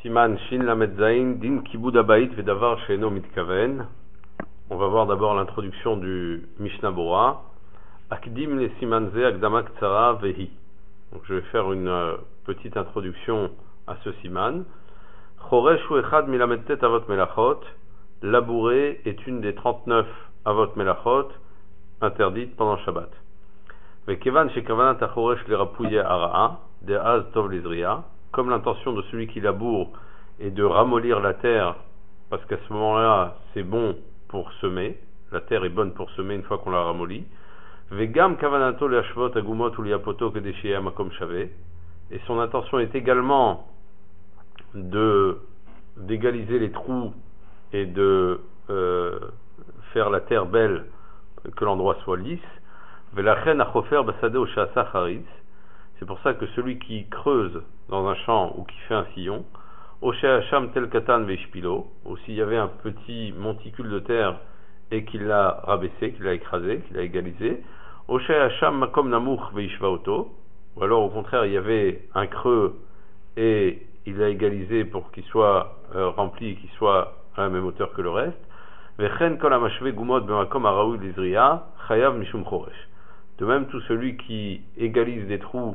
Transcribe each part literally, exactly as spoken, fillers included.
Siman Shin Lamed Zain Din Kibud Abayit Vedavar Sheino Mitkaven. On va voir d'abord l'introduction du Mishnah Bora. Akdim le Siman Ze Akdama Ktsara Vehi. Donc je vais faire une euh, petite introduction à ce Siman. Choresh ou Echad Milamed Tet Avot Melachot. Labourer est une des trente-neuf Avot Melachot interdites pendant Shabbat. Vekevan Shekavanat HaChoresh le Rapouye Ara'a de Az Tov Lizriya. Comme l'intention de celui qui laboure est de ramollir la terre, parce qu'à ce moment-là, c'est bon pour semer, la terre est bonne pour semer une fois qu'on l'a ramollie. Vegam kavanato leashvot agumot ou liapoto kedeshia makom shave. Et son intention est également de d'égaliser les trous et de euh, faire la terre belle, que l'endroit soit lisse. Velachen achofer basade o shasa charitz. C'est pour ça que celui qui creuse dans un champ ou qui fait un sillon, Oshe Hacham tel katan veishpilo, ou s'il y avait un petit monticule de terre et qu'il l'a rabaissé, qu'il l'a écrasé, qu'il l'a égalisé, Oshe Hacham makom namuch veishvaoto, ou alors au contraire il y avait un creux et il l'a égalisé pour qu'il soit euh, rempli, qu'il soit à la même hauteur que le reste. Vechen kol hamashve gumot b'makom haraoui lizriya chayav mishum choresh. De même, tout celui qui égalise des trous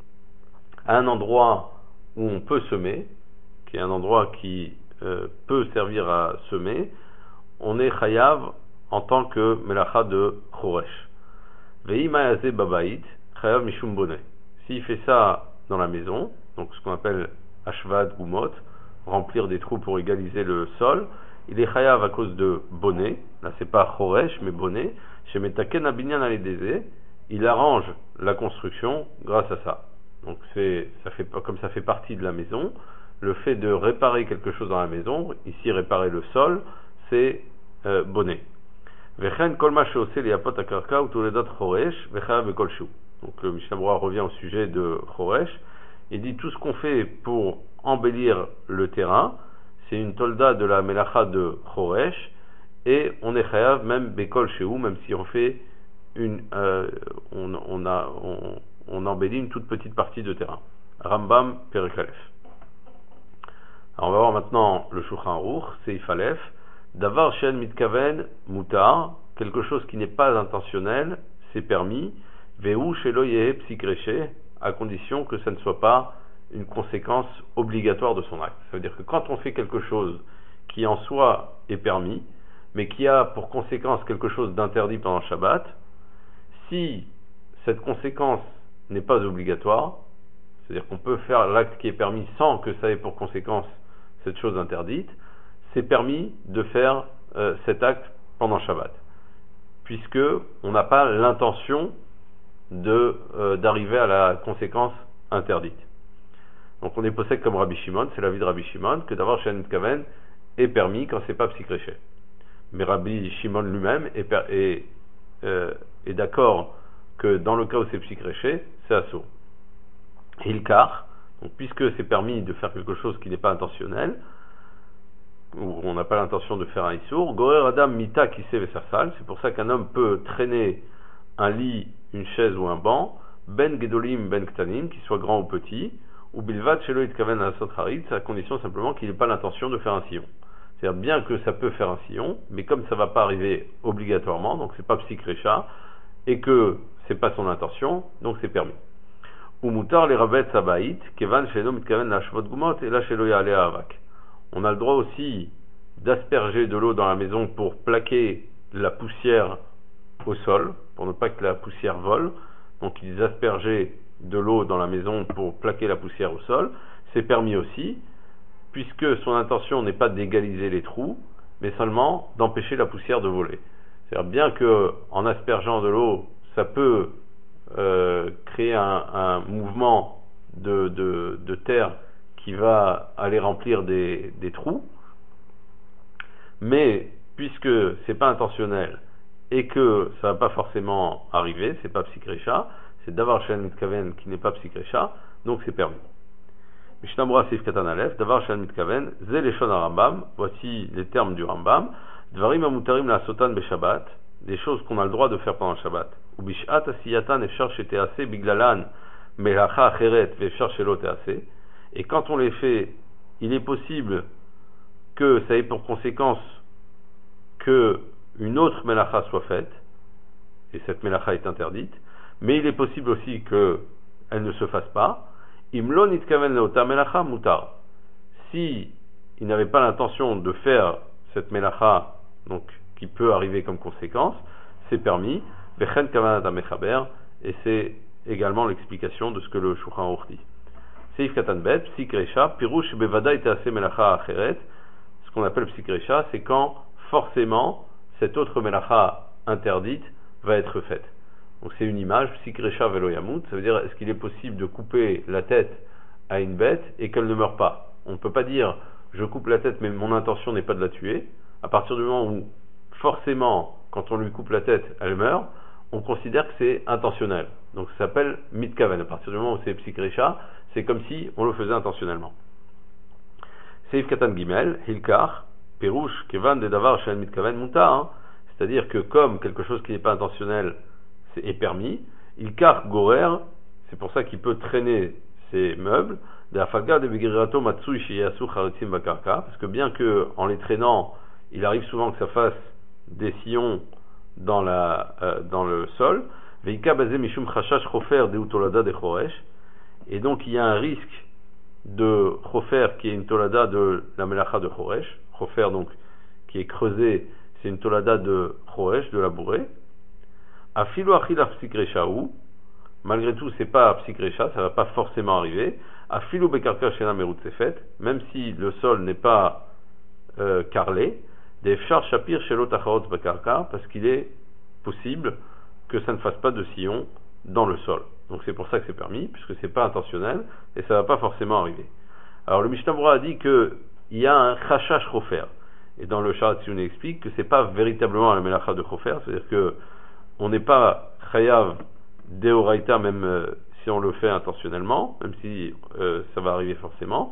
à un endroit où on peut semer, qui est un endroit qui euh, peut servir à semer, on est chayav en tant que melacha de choresh. Ve'imayazé babait chayav mishum bonnet. S'il fait ça dans la maison, donc ce qu'on appelle ashvad gumot, remplir des trous pour égaliser le sol, il est chayav à cause de bonnet. Là c'est pas choresh mais bonnet. Chez metaken abinyan aledeze, il arrange la construction grâce à ça. Donc c'est, ça fait, comme ça fait partie de la maison, le fait de réparer quelque chose dans la maison, ici réparer le sol, c'est euh, bonnet. Vechen kol ma sheose liapot akarka ou toledat choresh vechayav bekol shu. Donc le Mishnah Bora revient au sujet de choresh. Il dit tout ce qu'on fait pour embellir le terrain, c'est une tolda de la melacha de choresh, et on est chayav même bekol shu, même si on fait une, euh, on, on a, on, on embellit une toute petite partie de terrain. Rambam Perek Aleph. Alors on va voir maintenant le Shulchan Aruch, Seif Aleph. Davar shen mitkaven mutar, quelque chose qui n'est pas intentionnel, c'est permis. Vehu shelo yehe psikreche, à condition que ça ne soit pas une conséquence obligatoire de son acte. Ça veut dire que quand on fait quelque chose qui en soi est permis, mais qui a pour conséquence quelque chose d'interdit pendant Shabbat, si cette conséquence n'est pas obligatoire, c'est-à-dire qu'on peut faire l'acte qui est permis sans que ça ait pour conséquence cette chose interdite, c'est permis de faire euh, cet acte pendant Shabbat, puisque on n'a pas l'intention de euh, d'arriver à la conséquence interdite. Donc on est possède comme Rabbi Shimon, c'est l'avis de Rabbi Shimon, que d'avoir Shen Kaven est permis quand c'est pas psychréché. Mais Rabbi Shimon lui-même est, per- est, euh, est d'accord que dans le cas où c'est psychréché, c'est assourd. Hilkar, donc puisque c'est permis de faire quelque chose qui n'est pas intentionnel, ou on n'a pas l'intention de faire un issour, Gorer Adam Mita Kise Vesafal, c'est pour ça qu'un homme peut traîner un lit, une chaise ou un banc, Ben Gedolim Ben Ktanim, qu'il soit grand ou petit, ou Bilvat Shelo Itkaven Asot Harit, à condition simplement qu'il n'ait pas l'intention de faire un sillon. C'est-à-dire bien que ça peut faire un sillon, mais comme ça ne va pas arriver obligatoirement, donc c'est pas psychrécha, et que c'est pas son intention, donc c'est permis. Ou mutar les rabet sabaït, kevan shelo mitkaven la shvot gumot, et là shelo yale avak. On a le droit aussi d'asperger de l'eau dans la maison pour plaquer la poussière au sol, pour ne pas que la poussière vole. Donc ils aspergeaient de l'eau dans la maison pour plaquer la poussière au sol. C'est permis aussi, puisque son intention n'est pas d'égaliser les trous, mais seulement d'empêcher la poussière de voler. C'est-à-dire bien que en aspergeant de l'eau, ça peut euh, créer un, un mouvement de, de, de terre qui va aller remplir des, des trous, mais puisque c'est pas intentionnel et que ça va pas forcément arriver, c'est pas psychrécha, c'est d'avoir shen mitkaven qui n'est pas psychrécha, donc c'est permis. Mishnah Bora Seif Katan Aleph, davar shen mitkaven, ze leshon Rambam, voici les termes du Rambam, dvarim amutarim la sotan be Shabbat, des choses qu'on a le droit de faire pendant Shabbat. Ou bishat asiyatan efshar shetease biglalan melacha acheret veefshar shelo tease. Et quand on les fait il est possible que ça ait pour conséquence que une autre melacha soit faite, et cette melacha est interdite, mais il est possible aussi qu'elle ne se fasse pas. Imlo nitkaven leota melacha mutar. Si il n'avait pas l'intention de faire cette melacha, donc qui peut arriver comme conséquence, c'est permis. Vechen kavanat mechaber, et c'est également l'explication de ce que le Shulchan Aruch dit. Seif katan bet, psikresha, pirush bevadai tease melacha acheret. Ce qu'on appelle psikresha, c'est quand forcément cette autre melacha interdite va être faite. Donc c'est une image, psikresha velo yamut, ça veut dire est-ce qu'il est possible de couper la tête à une bête et qu'elle ne meure pas. On ne peut pas dire je coupe la tête mais mon intention n'est pas de la tuer. À partir du moment où forcément quand on lui coupe la tête elle meurt, on considère que c'est intentionnel. Donc ça s'appelle mitkaven. À partir du moment où c'est psikresha, c'est comme si on le faisait intentionnellement. Seif katan gimel, hilkar, perouche, kevan de davar shen mitkaven muta, c'est-à-dire que comme quelque chose qui n'est pas intentionnel c'est, est permis, hilkar gorer, c'est pour ça qu'il peut traîner ses meubles, de afaga de begirato matsui shiyasu charitzim bakarka, parce que bien que en les traînant, il arrive souvent que ça fasse des sillons dans la euh, dans le sol, veika basé mishum chashash chofer de utolada de choresh, et donc il y a un risque de chofer qui est une tolada de la melacha de choresh, chofer donc qui est creusé, c'est une tolada de choresh, de la bourrée. Afilu achilaf psikreshaou, malgré tout c'est pas psikresha, ça va pas forcément arriver. Afilu bekarka shena merut sefet, même si le sol n'est pas euh, carrelé. Des fchar shapir shelo tacharot bekarka, parce qu'il est possible que ça ne fasse pas de sillon dans le sol. Donc c'est pour ça que c'est permis, puisque c'est pas intentionnel et ça va pas forcément arriver. Alors le Mishnah Berurah a dit que il y a un chashash chofer, et dans le Sharat Tziyun explique que c'est pas véritablement la melacha de chofer, c'est-à-dire que on n'est pas chayav deoraita même euh, si on le fait intentionnellement, même si euh, ça va arriver forcément,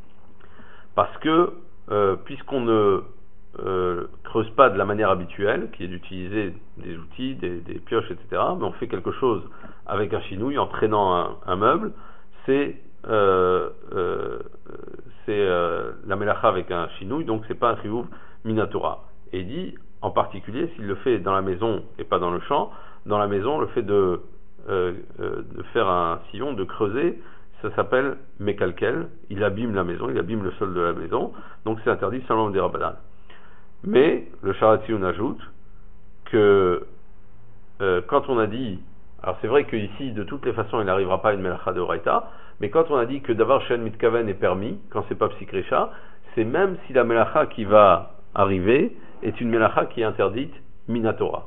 parce que euh, puisqu'on ne euh, creuse pas de la manière habituelle, qui est d'utiliser des outils, des, des pioches, et cetera, mais on fait quelque chose avec un chinouille en traînant un, un meuble, c'est euh, euh, c'est euh, la melacha avec un chinouille, donc c'est pas un chiyuv minatora. Et il dit en particulier s'il le fait dans la maison et pas dans le champ, dans la maison le fait de Euh, euh, de faire un sillon, de creuser, ça s'appelle mekalkel, il abîme la maison, il abîme le sol de la maison, donc c'est interdit seulement des rabbanan. Mais le Sharat Tziyun ajoute que euh, quand on a dit, alors c'est vrai qu'ici de toutes les façons il n'arrivera pas à une melacha de oraita, mais quand on a dit que d'avoir shen mitkaven est permis, quand c'est pas psikresha, c'est même si la melacha qui va arriver est une melacha qui est interdite minatora.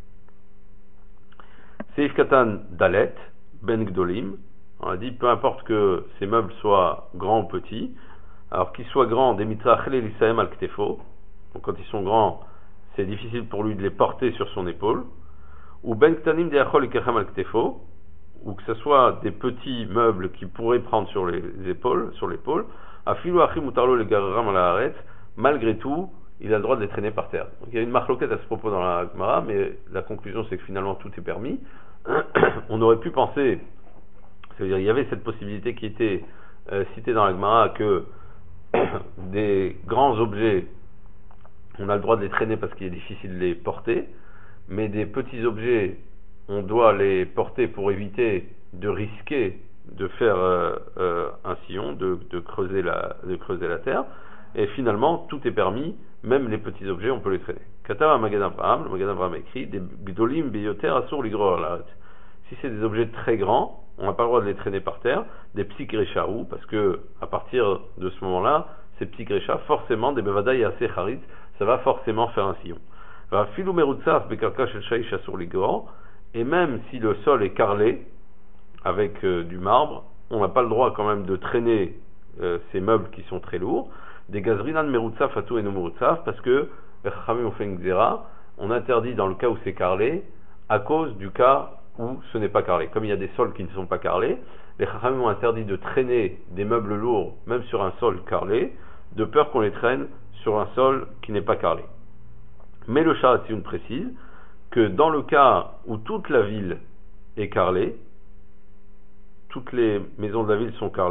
Seif katan dalet, ben gdolim, on a dit peu importe que ces meubles soient grands ou petits, alors qu'ils soient grands, des mitra chle lisaem al ktefo, donc quand ils sont grands, c'est difficile pour lui de les porter sur son épaule, ou ben ktanim de achol ikachem al ktefo, ou que ce soit des petits meubles qui pourraient prendre sur les épaules, sur l'épaule, afilu achim utarlo le gararam al haaretz, malgré tout, il a le droit de les traîner par terre. Donc il y a une marloquette à ce propos dans la Gemara, mais la conclusion c'est que finalement tout est permis. On aurait pu penser, c'est-à-dire il y avait cette possibilité qui était euh, citée dans la Gemara que des grands objets, on a le droit de les traîner parce qu'il est difficile de les porter, mais des petits objets, on doit les porter pour éviter de risquer de faire euh, euh, un sillon, de, de, creuser la, de creuser la terre. Et finalement, tout est permis, même les petits objets, on peut les traîner. Katav Magen Avraham, le Magen Avraham écrit, des gdolim beyoter asur ligror laret. Si c'est des objets très grands, on n'a pas le droit de les traîner par terre, des psikreshaou, parce que à partir de ce moment-là, ces psikresha, forcément, des bevadaï assez charitz, ça va forcément faire un sillon. Va filou merutsaf bekarka shel shaish asur ligror, et même si le sol est carrelé, avec euh, du marbre, on n'a pas le droit quand même de traîner euh, ces meubles qui sont très lourds. Des gazrinan merutsaf atou et no merutsaf, parce que les chachamim ont fait une xéra, on interdit dans le cas où c'est carrelé, à cause du cas où ce n'est pas carrelé. Comme il y a des sols qui ne sont pas carrelés, les chachamim ont interdit de traîner des meubles lourds, même sur un sol carrelé, de peur qu'on les traîne sur un sol qui n'est pas carrelé. Mais le Sharat Tziyun précise que dans le cas où toute la ville est carrelée, toutes les maisons de la ville sont carrelées,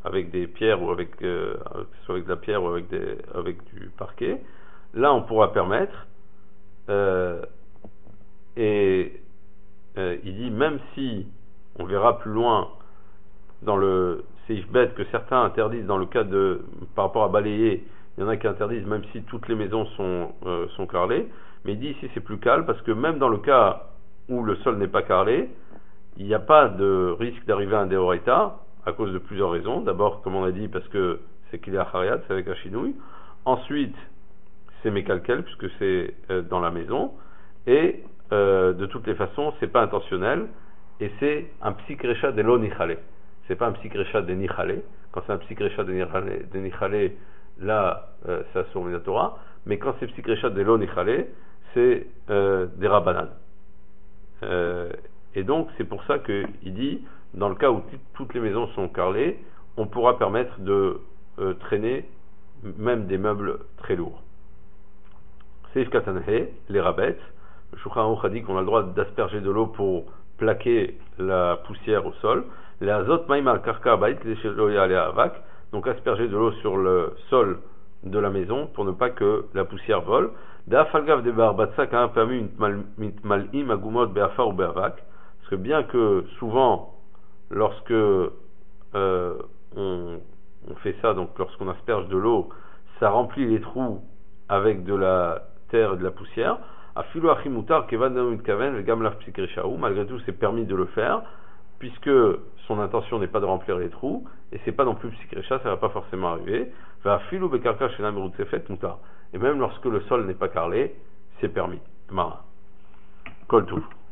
avec des pierres ou avec, euh, soit avec de la pierre ou avec, des, avec du parquet, là on pourra permettre, euh, et euh, il dit même si, on verra plus loin dans le Seif Bet que certains interdisent dans le cas de, par rapport à balayer, il y en a qui interdisent même si toutes les maisons sont, euh, sont carrelées, mais il dit ici c'est plus calme parce que même dans le cas où le sol n'est pas carrelé, il n'y a pas de risque d'arriver à un Deoraita à cause de plusieurs raisons. D'abord, comme on a dit, parce que c'est qu'il est à Hariat, c'est avec un chinouille. Ensuite, c'est mécalquel puisque c'est euh, dans la maison. Et euh, de toutes les façons, c'est pas intentionnel et c'est un psikrecha de lo nichale. C'est pas un psikrecha de nichale. Quand c'est un psikrecha de nichale, de nichale là, euh, c'est Asur min Torah. Mais quand c'est psikrecha de lo nichale, c'est euh, des rabbanan. Euh, et donc, c'est pour ça qu'il dit, dans le cas où t- toutes les maisons sont carrelées, on pourra permettre de euh, traîner même des meubles très lourds. Seif Katanhe, les rabettes, le Shulchan Aruch a dit qu'on a le droit d'asperger de l'eau pour plaquer la poussière au sol. Les azot maïm al karka abait, les sheloya ale avak, donc asperger de l'eau sur le sol de la maison pour ne pas que la poussière vole. Da falgav de barbatsa quand permis mitmal'im agumot be'afar ou be'avak, parce que bien que souvent lorsque euh, on, on fait ça, donc lorsqu'on asperge de l'eau, ça remplit les trous avec de la terre et de la poussière. Afilu achimutar kevan mitkaven vegam laf psikreshaou, malgré tout c'est permis de le faire puisque son intention n'est pas de remplir les trous et c'est pas non plus psikresha, ça va pas forcément arriver. Afilu bekarka shenam rutzefet mutar, et même lorsque le sol n'est pas carrelé, c'est permis. Mara. Kol tout.